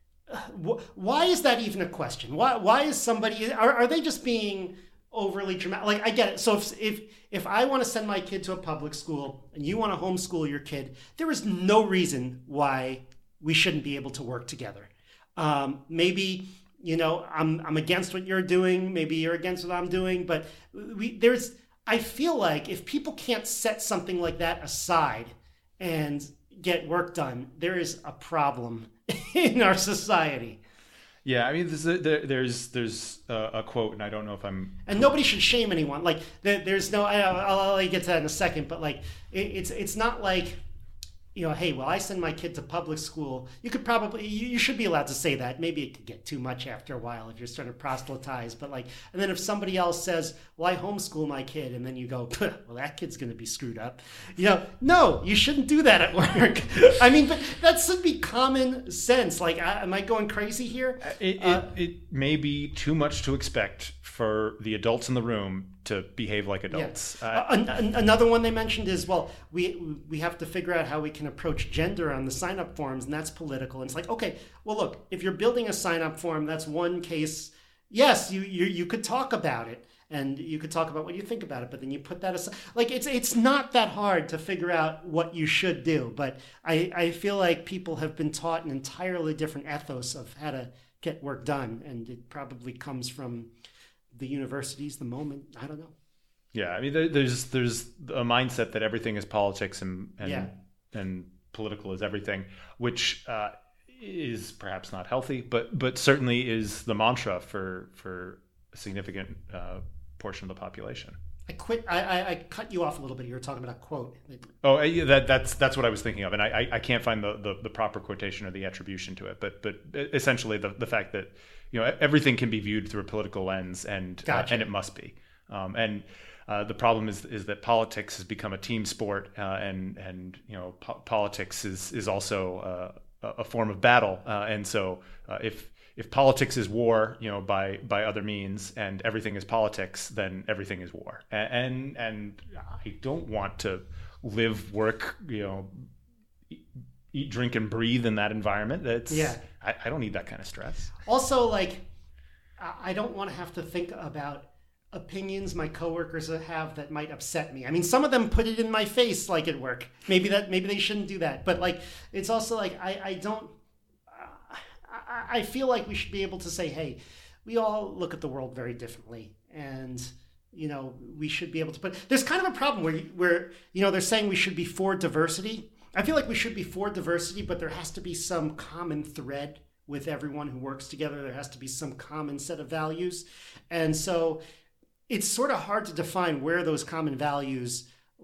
why is that even a question? Why why is somebody are, are they just being overly dramatic? Like, I get it. So if if if I want to send my kid to a public school and you want to homeschool your kid, there is no reason why we shouldn't be able to work together. Um, maybe, you know, I'm I'm against what you're doing, maybe you're against what I'm doing, but we there's I feel like if people can't set something like that aside and get work done, there is a problem in our society. Yeah, I mean, there's a, there, there's there's a, a quote, and I don't know if I'm. And nobody should shame anyone. Like there, there's no. I, I'll, I'll get to that in a second. But like, it, it's it's not like, you know, hey, well, I send my kid to public school. You could probably, you, you should be allowed to say that. Maybe it could get too much after a while if you're starting to proselytize. But like, and then if somebody else says, well, I homeschool my kid, and then you go, well, that kid's going to be screwed up. You know, no, you shouldn't do that at work. I mean, but that should be common sense. Like, I, am I going crazy here? It, Uh, it, it may be too much to expect for the adults in the room to behave like adults. Yeah. Uh, An- an- another one they mentioned is, well, we we have to figure out how we can approach gender on the sign-up forms, and that's political. And it's like, okay, well, look, if you're building a sign-up form, that's one case. Yes, you you you could talk about it, and you could talk about what you think about it, but then you put that aside. Like, it's it's not that hard to figure out what you should do. But I, I feel like people have been taught an entirely different ethos of how to get work done, and it probably comes from the universities, the moment. I don't know. yeah, I mean, there, there's there's a mindset that everything is politics and and Yeah. and political is everything, which uh, is perhaps not healthy, but but certainly is the mantra for for a significant uh, portion of the population. I quit. I, I, I cut you off a little bit. You were talking about a quote. Oh, yeah, that that's that's what I was thinking of, and I I, I can't find the, the the proper quotation or the attribution to it, but but essentially the the fact that, you know, everything can be viewed through a political lens, and Gotcha. uh, and it must be, um, and uh, the problem is is that politics has become a team sport, uh, and and you know po- politics is is also uh, a form of battle, uh, and so uh, if if politics is war, you know, by by other means, and everything is politics, then everything is war. And and, and I don't want to live, work, you know, eat, drink, and breathe in that environment. That's Yeah. I, I don't need that kind of stress. Also, like, I I don't want to have to think about opinions my coworkers have that might upset me. I mean, some of them put it in my face, like at work. Maybe that maybe they shouldn't do that. But like, it's also like I I don't. I feel like we should be able to say, hey, we all look at the world very differently. And, you know, we should be able to put, there's kind of a problem where, where, you know, they're saying we should be for diversity. I feel like we should be for diversity, but there has to be some common thread with everyone who works together. There has to be some common set of values. And so it's sort of hard to define where those common values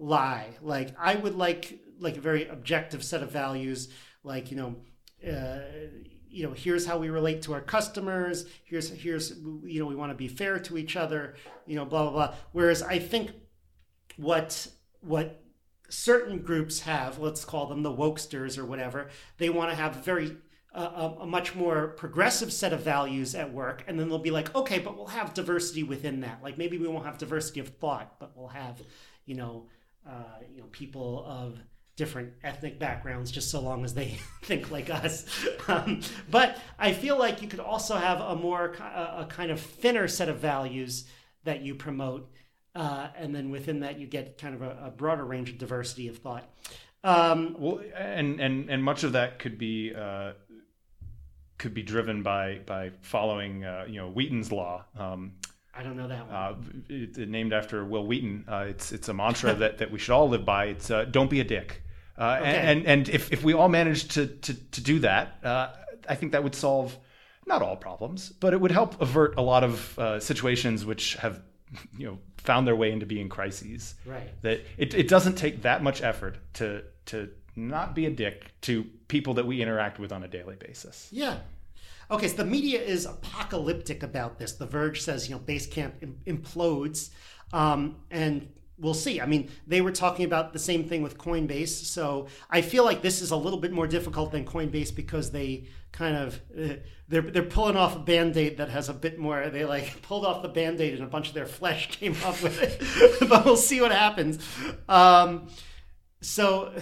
lie. Like I would like like a very objective set of values, like, you know, uh, you know, here's how we relate to our customers. Here's, here's, you know, we want to be fair to each other, you know, blah, blah, blah. Whereas I think what, what certain groups have, let's call them the wokesters or whatever, they want to have very, uh, a, a much more progressive set of values at work. And then they'll be like, okay, but we'll have diversity within that. Like maybe we won't have diversity of thought, but we'll have, you know, uh, you know, people of different ethnic backgrounds, just so long as they think like us. Um, but I feel like you could also have a more a, a kind of thinner set of values that you promote, uh, and then within that you get kind of a, a broader range of diversity of thought. Um, well, and and and much of that could be uh, could be driven by by following uh, you know Wheaton's law. Um, I don't know that one. Uh, it, it, named after Will Wheaton. Uh, it's it's a mantra that, that we should all live by. It's uh, don't be a dick. Uh, okay. And and, and if, if we all managed to, to, to do that, uh, I think that would solve not all problems, but it would help avert a lot of uh, situations which have, you know, found their way into being crises. Right. That it, it doesn't take that much effort to to not be a dick to people that we interact with on a daily basis. Yeah. Okay, so the media is apocalyptic about this. The Verge says, you know, Basecamp im- implodes, um, and we'll see. I mean, they were talking about the same thing with Coinbase, so I feel like this is a little bit more difficult than Coinbase because they kind of uh, they're they're pulling off a Band-Aid that has a bit more. They like pulled off the Band-Aid and a bunch of their flesh came off with it, but we'll see what happens. Um, so,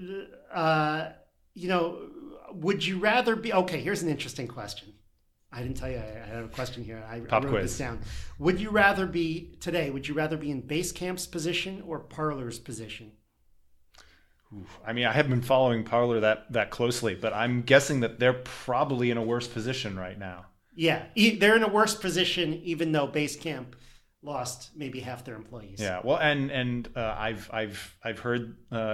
uh, you know. Would you rather be... Okay, here's an interesting question. I didn't tell you I have a question here. I, I wrote quiz. this down. Would you rather be, today, would you rather be in Basecamp's position or Parler's position? Oof. I mean, I haven't been following Parler that, that closely, but I'm guessing that they're probably in a worse position right now. Yeah, they're in a worse position even though Basecamp lost maybe half their employees. Yeah, well, and and uh, I've I've I've heard... Uh,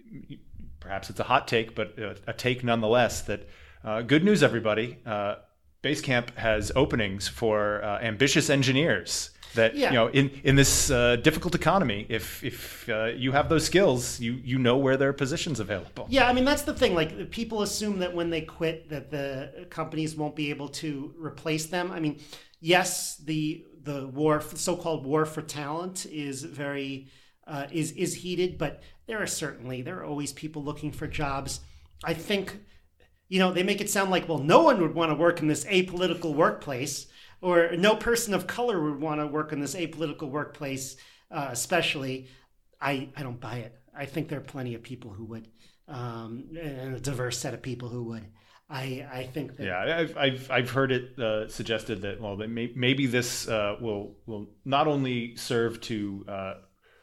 perhaps it's a hot take, but a, a take nonetheless, that uh, good news, everybody. Uh, Basecamp has openings for uh, ambitious engineers that, yeah. you know, in, in this uh, difficult economy, if if uh, you have those skills, you you know where there are positions available. Yeah, I mean, that's the thing. Like, people assume that when they quit that the companies won't be able to replace them. I mean, yes, the the war, so-called war for talent is very... Uh, is is heated, but there are certainly, there are always people looking for jobs. I think, you know, they make it sound like, well, no one would want to work in this apolitical workplace, or no person of color would want to work in this apolitical workplace, uh, especially. I, I don't buy it. I think there are plenty of people who would, um, and a diverse set of people who would. I, I think that... Yeah, I've I've I've heard it uh, suggested that, well, that may, maybe this uh, will will not only serve to uh,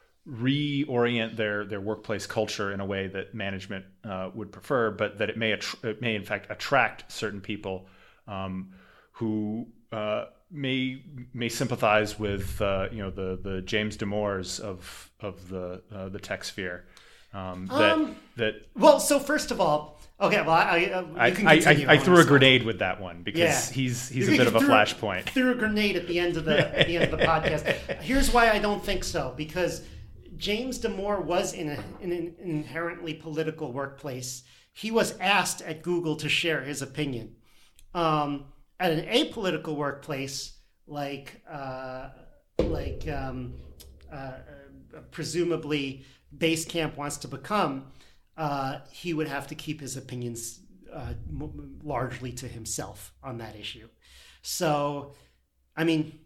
reorient their their workplace culture in a way that management uh, would prefer, but that it may att- it may in fact attract certain people um, who uh, may may sympathize with uh, you know the the James Damores of of the uh, the tech sphere. Um, that um, that well, so first of all, okay, well, I uh, I, I, I, I threw a grenade with that one because yeah. he's he's a bit of a flashpoint. Threw a grenade at the end of the at the end of the podcast. Here's why I don't think so, because James Damore was in, a, in an inherently political workplace. He was asked at Google to share his opinion. Um, at an apolitical workplace, like uh, like um, uh, presumably Basecamp wants to become, uh, he would have to keep his opinions uh, m- largely to himself on that issue. So, I mean,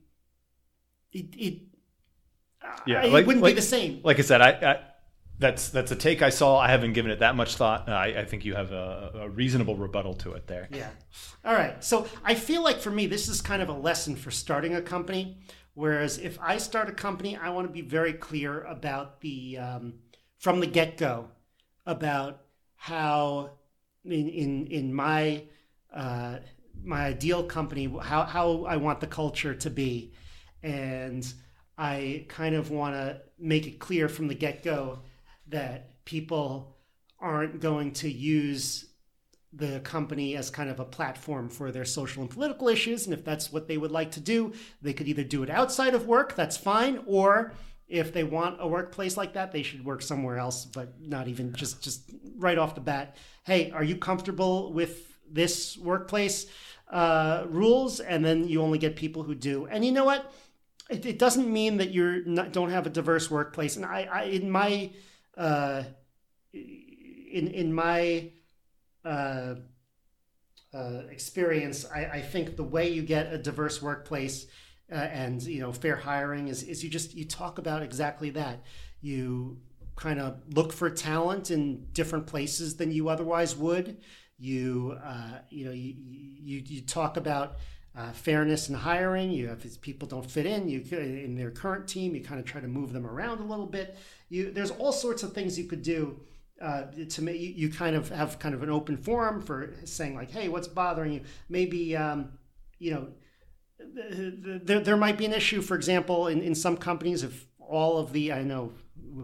it. it Yeah, it like, wouldn't like, be the same. Like I said, I, I that's that's a take I saw. I haven't given it that much thought. I, I think you have a, a reasonable rebuttal to it there. Yeah. All right. So I feel like for me, this is kind of a lesson for starting a company. Whereas if I start a company, I want to be very clear about the um, from the get-go about how in in in my uh, my ideal company, how how I want the culture to be, and I kind of want to make it clear from the get-go that people aren't going to use the company as kind of a platform for their social and political issues. And if that's what they would like to do, they could either do it outside of work, that's fine, or if they want a workplace like that, they should work somewhere else, but not even just, just right off the bat. Hey, are you comfortable with this workplace uh, rules? And then you only get people who do. And you know what? It, it doesn't mean that you're not, don't have a diverse workplace. And I, I in my, uh, in in my uh, uh, experience, I, I think the way you get a diverse workplace uh, and you know fair hiring is is you just you talk about exactly that. You kind of look for talent in different places than you otherwise would. You uh, you know you you, you talk about uh, fairness in hiring. You have if people don't fit in, you in their current team, you kind of try to move them around a little bit. You there's all sorts of things you could do. Uh, to me, you, you kind of have kind of an open forum for saying like, hey, what's bothering you? Maybe, um, you know, there, there might be an issue, for example, in, in some companies, if all of the, I know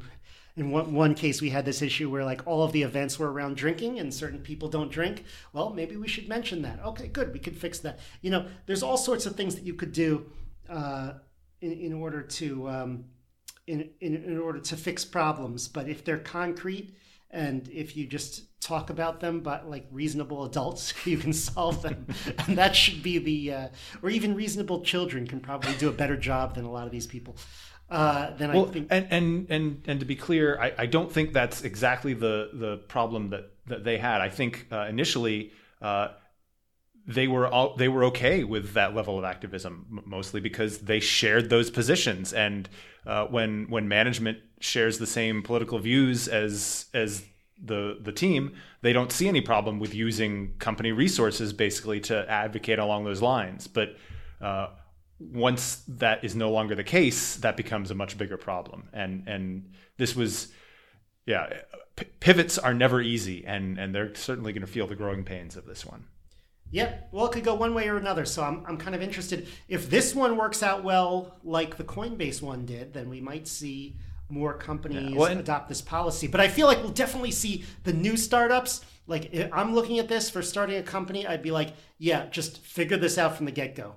in one, one case we had this issue where like all of the events were around drinking and certain people don't drink. Well, maybe we should mention that. Okay, good. We could fix that. You know, there's all sorts of things that you could do uh, in, in order to, um, in, in, in order to fix problems. But if they're concrete, and if you just talk about them, but like reasonable adults, you can solve them. And that should be the, uh, or even reasonable children can probably do a better job than a lot of these people. Uh, then well, I think, and and and and to be clear, I, I don't think that's exactly the the problem that, that they had. I think uh, initially uh, they were all they were okay with that level of activism, mostly because they shared those positions, and uh, when when management shares the same political views as as the the team, they don't see any problem with using company resources basically to advocate along those lines. But uh, once that is no longer the case, that becomes a much bigger problem. And and this was, yeah, p- pivots are never easy, and and they're certainly going to feel the growing pains of this one. Yep. Well, it could go one way or another. So I'm I'm kind of interested. If this one works out well, like the Coinbase one did, then we might see more companies yeah. well, and, adopt this policy. But I feel like we'll definitely see the new startups. Like if I'm looking at this for starting a company, I'd be like, yeah, just figure this out from the get-go.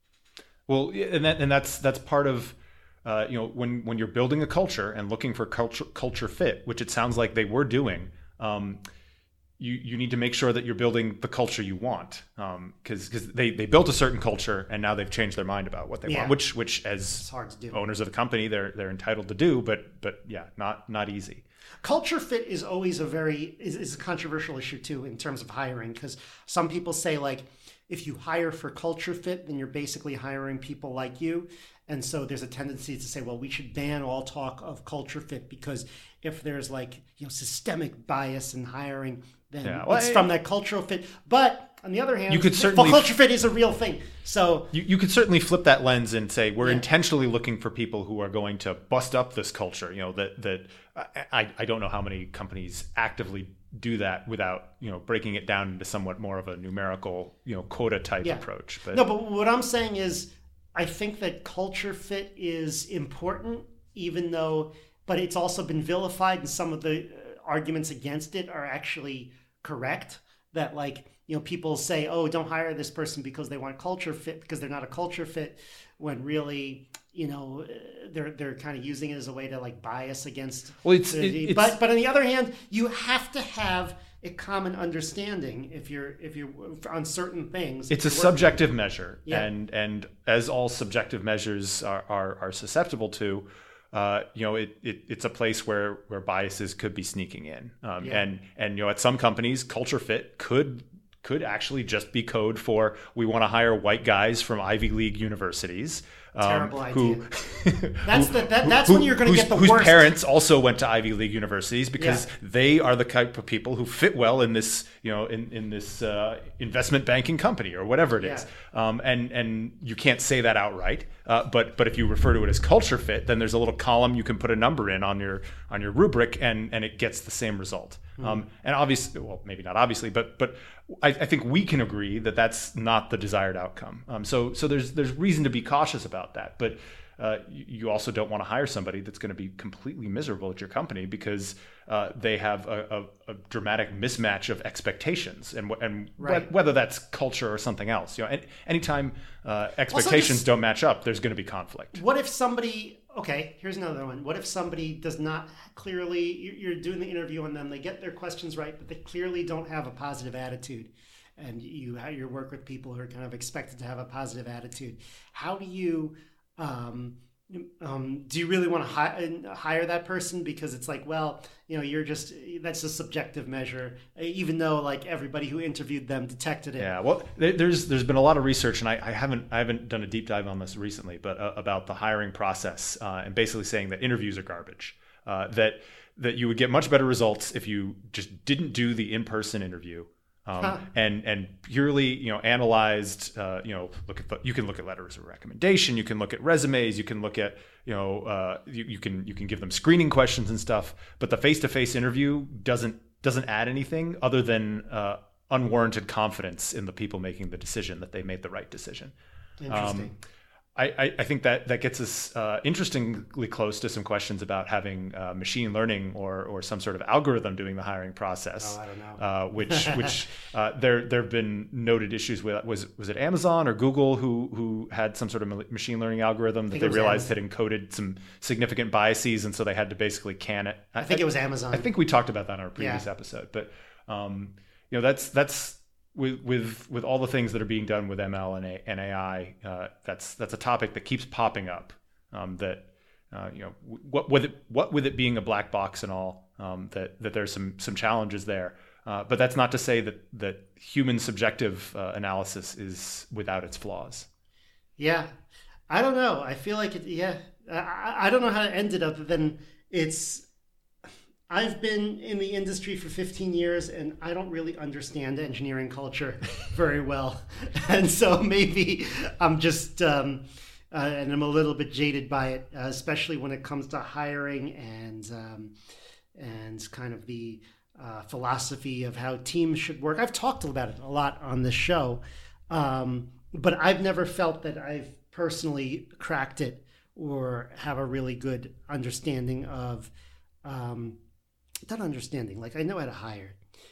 Well, and that, and that's that's part of uh, you know when when you're building a culture and looking for culture culture fit, which it sounds like they were doing. Um, You you need to make sure that you're building the culture you want, because um, because they, they built a certain culture and now they've changed their mind about what they yeah. want, which which as hard to do. Owners of a company they're they're entitled to do, but but yeah, not not easy. Culture fit is always a very is, is a controversial issue too in terms of hiring, because some people say like if you hire for culture fit, then you're basically hiring people like you. And so there's a tendency to say, well, we should ban all talk of culture fit, because if there's like, you know, systemic bias in hiring, then yeah. well, it's I, from that cultural fit. But on the other hand, you could certainly, culture fit is a real thing. So you, you could certainly flip that lens and say, we're yeah. intentionally looking for people who are going to bust up this culture. You know, that, that I, I don't know how many companies actively do that without, you know, breaking it down into somewhat more of a numerical, you know, quota type yeah. approach. But no, but what I'm saying is, I think that culture fit is important, even though, but it's also been vilified, and some of the arguments against it are actually correct. That like, you know, people say, oh, don't hire this person because they want culture fit, because they're not a culture fit, when really, you know, they're they're kind of using it as a way to like bias against. Well, it's, the, it, it's but but on the other hand, you have to have a common understanding if you're if you're on certain things. It's a subjective measure, yeah. and and as all subjective measures are are, are susceptible to, uh, you know, it, it it's a place where where biases could be sneaking in, um, yeah. and and you know, at some companies, culture fit could could actually just be code for we want to hire white guys from Ivy League universities. Terrible um, idea. Who, that's the, that, that's who, when you're going to get the whose worst. Whose parents also went to Ivy League universities, because yeah. they are the type of people who fit well in this, you know, in in this uh, investment banking company or whatever it is. Yeah. Um, and and you can't say that outright. Uh, but but if you refer to it as culture fit, then there's a little column you can put a number in on your on your rubric, and and it gets the same result. Mm. Um, and obviously, well, maybe not obviously, but but I, I think we can agree that that's not the desired outcome. Um, so so there's there's reason to be cautious about that. But uh, you, you also don't want to hire somebody that's going to be completely miserable at your company, because uh, they have a, a, a dramatic mismatch of expectations, and and right. wh- whether that's culture or something else. You know, any, anytime uh, expectations just, don't match up, there's going to be conflict. What if somebody okay, here's another one. What if somebody does not clearly, you're doing the interview on them, they get their questions right, but they clearly don't have a positive attitude, and you you work with people who are kind of expected to have a positive attitude. How do you, um, um, do you really want to hi- hire that person? Because it's like, well, you know, you're just, that's a subjective measure, even though like everybody who interviewed them detected it. Yeah, well, there's there's been a lot of research, and I, I haven't I haven't done a deep dive on this recently, but uh, about the hiring process, uh, and basically saying that interviews are garbage. Uh, that that you would get much better results if you just didn't do the in-person interview. Um, huh. and and purely, you know, analyzed, uh, you know, look at the, you can look at letters of recommendation, you can look at resumes, you can look at, you know, uh, you, you can you can give them screening questions and stuff. But the face-to-face interview doesn't doesn't add anything other than uh, unwarranted confidence in the people making the decision that they made the right decision. Interesting. Um, I, I think that that gets us uh, interestingly close to some questions about having uh, machine learning or or some sort of algorithm doing the hiring process. Oh, I don't know. Uh, which which uh, there there have been noted issues with. Was was it Amazon or Google who who had some sort of machine learning algorithm that they realized Amazon. had encoded some significant biases, and so they had to basically can it. I, I think it was Amazon. I think we talked about that in our previous yeah. episode, but um, you know that's that's. With, with with all the things that are being done with M L and, A, and A I, uh, that's that's a topic that keeps popping up. Um, that uh, you know, what with it, what with it being a black box and all, um, that that there's some some challenges there. Uh, but that's not to say that that human subjective uh, analysis is without its flaws. Yeah, I don't know. I feel like it. Yeah, I, I don't know how to end it other than it's. I've been in the industry for fifteen years, and I don't really understand engineering culture very well. And so maybe I'm just, um, uh, and I'm a little bit jaded by it, uh, especially when it comes to hiring and um, and kind of the uh, philosophy of how teams should work. I've talked about it a lot on this show, um, but I've never felt that I've personally cracked it or have a really good understanding of um, not understanding. Like I know how to hire,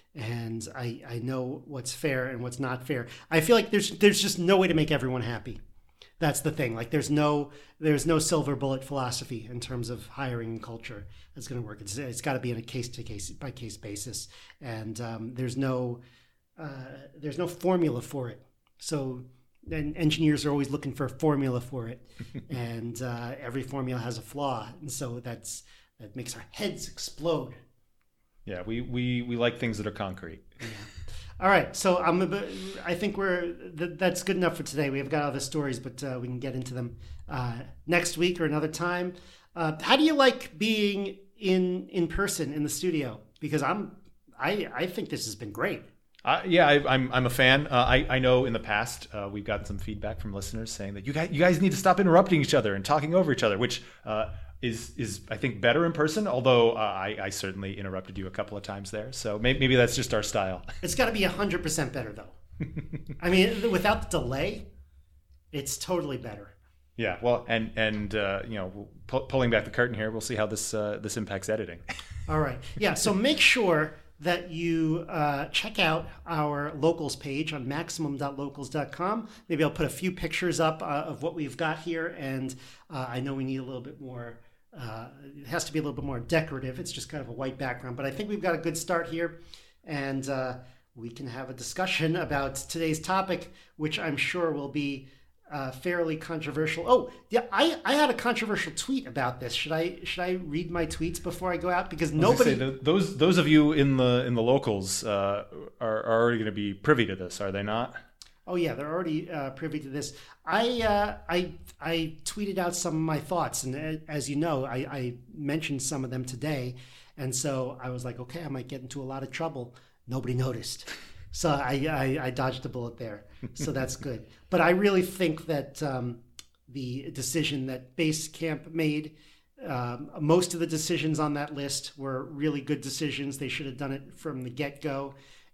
and I I know what's fair and what's not fair. I feel like there's there's just no way to make everyone happy. That's the thing. Like there's no there's no silver bullet philosophy in terms of hiring and culture that's going to work. It's it's got to be on a case to case by case basis, and um, there's no uh, there's no formula for it. So. And engineers are always looking for a formula for it, and uh, every formula has a flaw, and so that's that makes our heads explode. Yeah, we we, we like things that are concrete. Yeah. All right, so I'm a bit, I think we're th- that's good enough for today. We have got other stories, but uh, we can get into them uh, next week or another time. Uh, how do you like being in in person in the studio? Because I'm I I think this has been great. Uh, yeah, I, I'm I'm a fan. Uh, I I know in the past uh, we've gotten some feedback from listeners saying that you guys you guys need to stop interrupting each other and talking over each other, which uh, is is I think better in person. Although uh, I I certainly interrupted you a couple of times there, so maybe, maybe that's just our style. It's got to be a hundred percent better though. I mean, without the delay, it's totally better. Yeah, well, and and uh, you know, pu- pulling back the curtain here, we'll see how this uh, this impacts editing. All right, yeah. So make sure that you uh, check out our locals page on maximum dot locals dot com. Maybe I'll put a few pictures up uh, of what we've got here. And uh, I know we need a little bit more, uh, it has to be a little bit more decorative. It's just kind of a white background. But I think we've got a good start here. And uh, we can have a discussion about today's topic, which I'm sure will be Uh, fairly controversial. Oh, yeah, I, I had a controversial tweet about this. Should I should I read my tweets before I go out? Because nobody. Say, those those of you in the in the locals uh, are, are already going to be privy to this, are they not? Oh yeah, they're already uh, privy to this. I uh, I I tweeted out some of my thoughts, and as you know, I, I mentioned some of them today, and so I was like, okay, I might get into a lot of trouble. Nobody noticed. So I, I, I dodged a bullet there. So that's good. But I really think that um, the decision that Basecamp made, um, most of the decisions on that list were really good decisions. They should have done it from the get-go.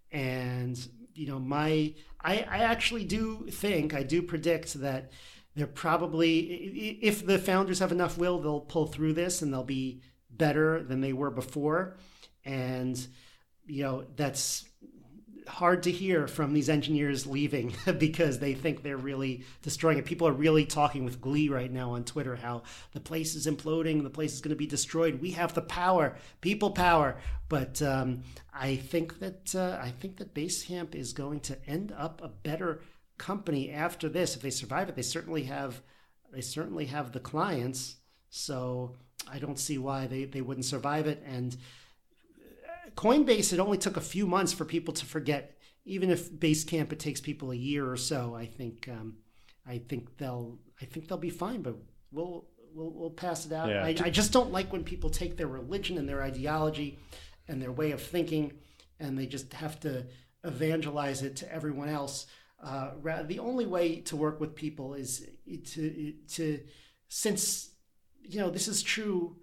And, you know, my I, I actually do think, I do predict that they're probably, if the founders have enough will, they'll pull through this and they'll be better than they were before. And, you know, that's... hard to hear from these engineers leaving because they think they're really destroying it. People are really talking with glee right now on Twitter how the place is imploding, the place is going to be destroyed. We have the power, people power. But um, I think that uh, I think that Basecamp is going to end up a better company after this. If they survive it, they certainly have they certainly have the clients. So I don't see why they, they wouldn't survive it. And Coinbase, it only took a few months for people to forget. Even if Basecamp, it takes people a year or so. I think um, I think they'll I think they'll be fine. But we'll we'll, we'll pass it out. Yeah. I, I just don't like when people take their religion and their ideology and their way of thinking, and they just have to evangelize it to everyone else. Uh, the only way to work with people is to to since you know this is true.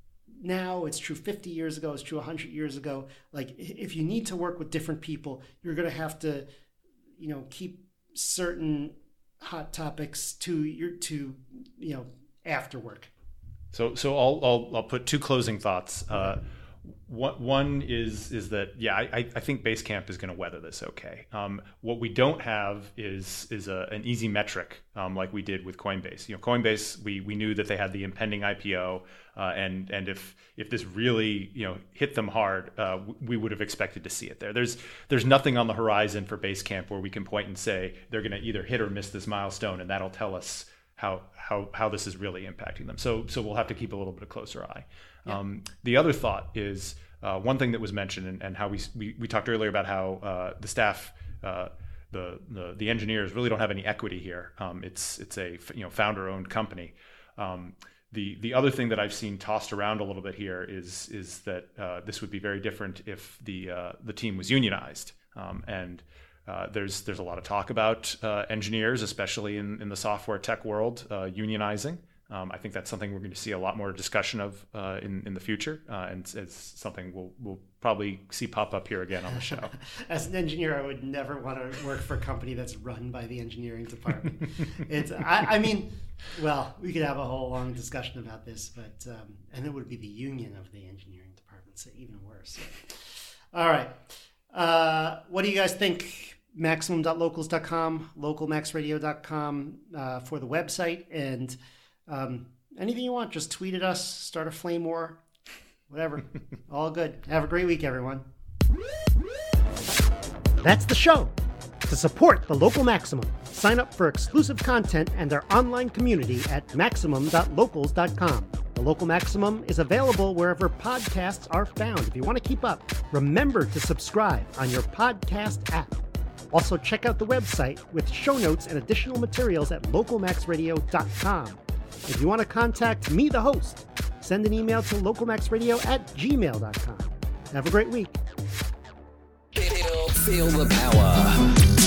Now it's true fifty years ago, it's true one hundred years ago. Like if you need to work with different people, you're going to have to, you know, keep certain hot topics to your, to, you know, after work. So, so I'll, I'll, I'll put two closing thoughts. Uh, One, one is is that yeah, I, I think Basecamp is going to weather this okay. Um, what we don't have is is a, an easy metric um, like we did with Coinbase. You know, Coinbase, we we knew that they had the impending I P O, uh, and and if if this really you know hit them hard, uh, we would have expected to see it there. There's there's nothing on the horizon for Basecamp where we can point and say they're going to either hit or miss this milestone, and that'll tell us how how how this is really impacting them. So so we'll have to keep a little bit of closer eye. Yeah. Um, the other thought is uh, one thing that was mentioned, and, and how we, we we talked earlier about how uh, the staff, uh, the, the the engineers really don't have any equity here. Um, it's it's a you know founder-owned company. Um, the the other thing that I've seen tossed around a little bit here is is that uh, this would be very different if the uh, the team was unionized. Um, and uh, there's there's a lot of talk about uh, engineers, especially in, in the software tech world, uh, unionizing. Um, I think that's something we're going to see a lot more discussion of uh, in in the future, uh, and it's something we'll we'll probably see pop up here again on the show. As an engineer, I would never want to work for a company that's run by the engineering department. It's I, I mean, well, we could have a whole long discussion about this, but um, and it would be the union of the engineering department, so even worse. All right, uh, what do you guys think? maximum dot locals dot com, local max radio dot com uh, for the website, and Um, anything you want, just tweet at us, start a flame war, whatever. All good. Have a great week, everyone. That's the show. To support the Local Maximum, sign up for exclusive content and our online community at maximum dot locals dot com. The Local Maximum is available wherever podcasts are found. If you want to keep up, remember to subscribe on your podcast app. Also, check out the website with show notes and additional materials at local max radio dot com. If you want to contact me, the host, send an email to local max radio at gmail dot com. Have a great week. Feel, feel the power.